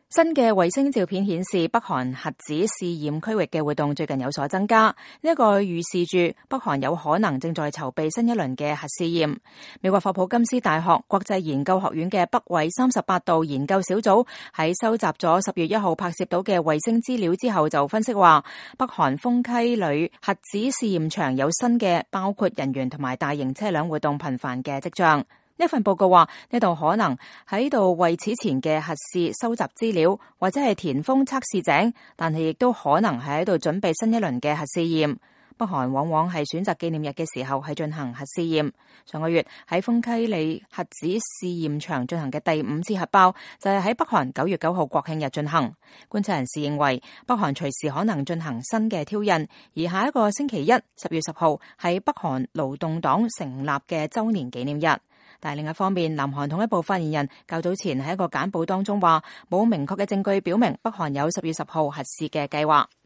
新嘅衛星照片顯示，北韓核子試驗區域嘅活動最近有所增加，呢一個預示住北韓有可能正在籌備新一輪嘅核試驗。美國霍普金斯大學國際研究學院嘅北緯38度研究小組喺收集咗10月1號拍攝到嘅衛星資料之後，就分析話，北韓豐溪里核子試驗場有新嘅包括人員同埋大型車輛活動頻繁嘅跡象。呢份報告話，呢度可能喺度為此前嘅核試收集資料，或者係填豐測試井，但係亦都可能係喺度準備新一輪嘅核試驗。北韓往往係選擇紀念日嘅時候係進行核試驗。上個月喺豐溪里核子試驗場進行嘅第5次核爆，就係喺北韓9月9號國慶日進行。觀察人士認為，北韓隨時可能進行新嘅挑釁，而下一個星期一10月10號係北韓勞動黨成立嘅週年紀念日。但係另一方面，南韓統一部發言人較早前喺一個簡報當中話，冇明確嘅證據表明北韓有10月10號核試嘅計劃。